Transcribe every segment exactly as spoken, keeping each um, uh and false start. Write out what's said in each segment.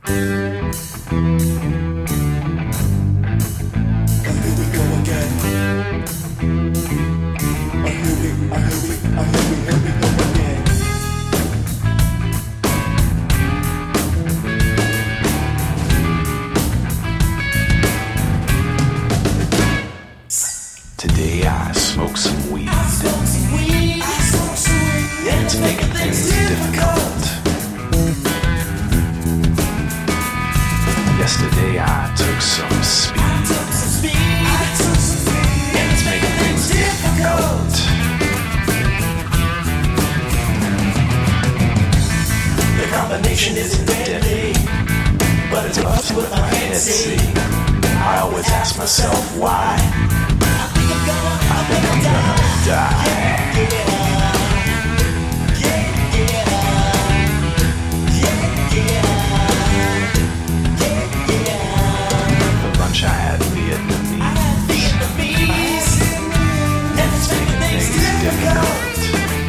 Today I smoke some weed. It's making things difficult. Yesterday I took some speed. It's making things difficult. The combination isn't deadly, but it's enough to let my head see. I always ask myself why. I think I'm gonna die. For lunch I had Vietnamese. And it's making things difficult.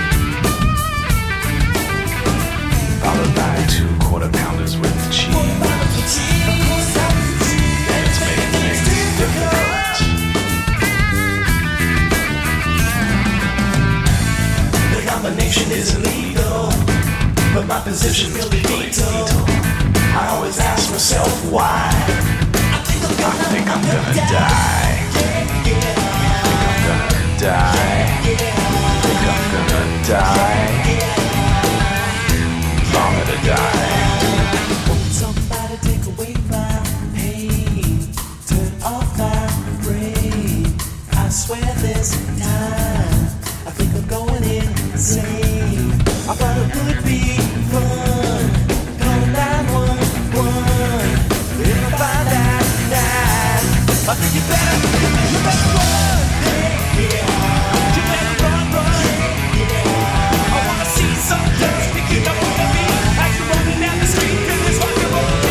Followed by two quarter pounders with cheese. And it's making things difficult. Combination is illegal, but my position is lethal. I always ask myself why. I think I'm gonna die. I think I'm gonna die. I think I'm gonna die. I'm gonna die. Won't somebody take away my pain? Turn off my brain. I swear this time I think I'm going insane. I thought it would be fun. Call nine one one. If I find out tonight, I think you better, you better run. Yeah. You better run, run. Yeah. I wanna see some girls picking up on me as you're running down the street. 'Cause it's rock and roll.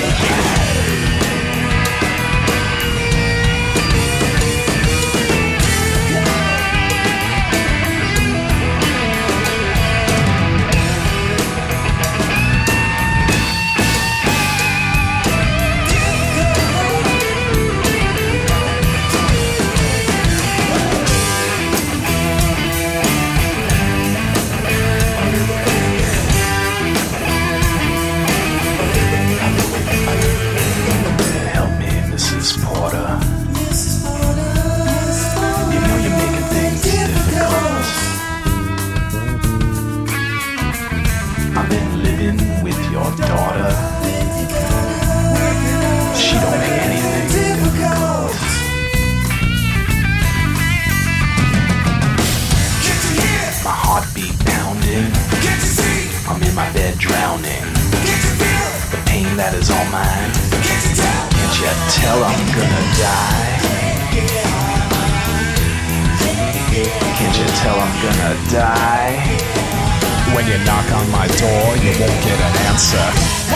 When you knock on my door, you won't get an answer.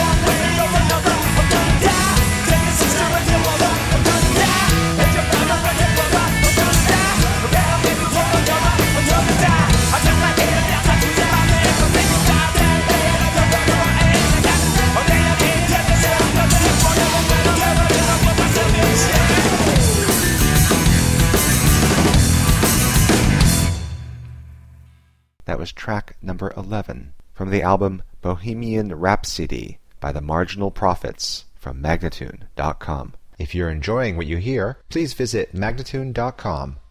That was track number eleven from the album Bohemian Rhapsody by the Marginal Prophets from Magnatune dot com. If you're enjoying what you hear, please visit Magnatune dot com